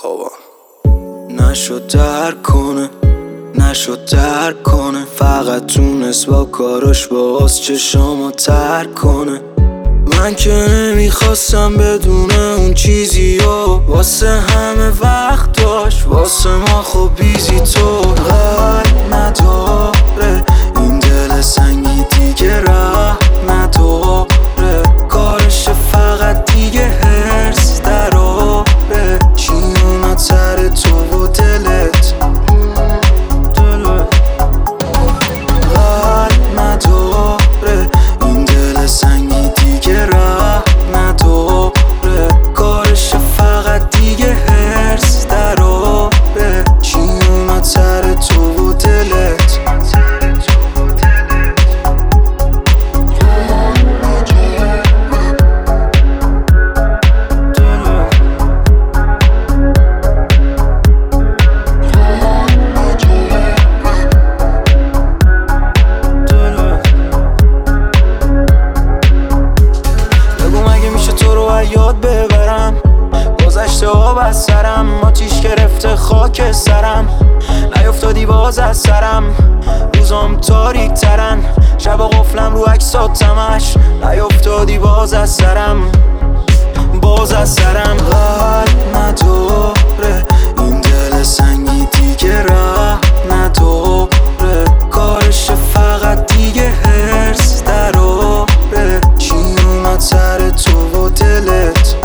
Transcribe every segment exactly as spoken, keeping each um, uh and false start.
بخوابم. نشد درک کنه نشد درک کنه فقط تونست با کاراش باز چشامو ترک کنه. من که نمیخواستم بدون اون چیزی و واسه همه وقت داشت واسه ما خب بیزی تو. قلب نداره این دل سنگی دیگه راه نداره، کارش فقط دیگه هرس دراره. چی اومد سر تو و دلت قلب نداره این دل سنگی دیگه راه نداره، کارش فقط دیگه هرس دراره. چی اومد سر تو و دلت یاد ببرم گذشته ها از سرم، آتیش گرفته خاک سرم، نیفتادی باز از سرم. روزام تاریک ترن، شب قفلم رو عکساتمش، نیفتادی باز از سرم باز از سرم. قلب نداره این دل سنگی دیگه راه نداره، کارش فقط دیگه هرس دراره. چی اومد سر تو و دلت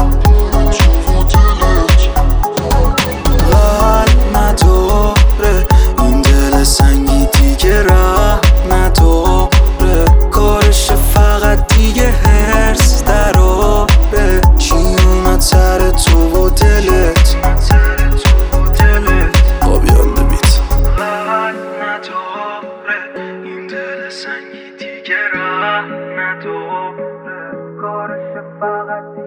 قلب نداره این دل سنگی دیگه راه نداره، کارش فقط دیگه هرس دراره. چی اومد سر تو و دلت آبیان بیت. قلب نداره این دل سنگی دیگه راه نداره، کارش فقط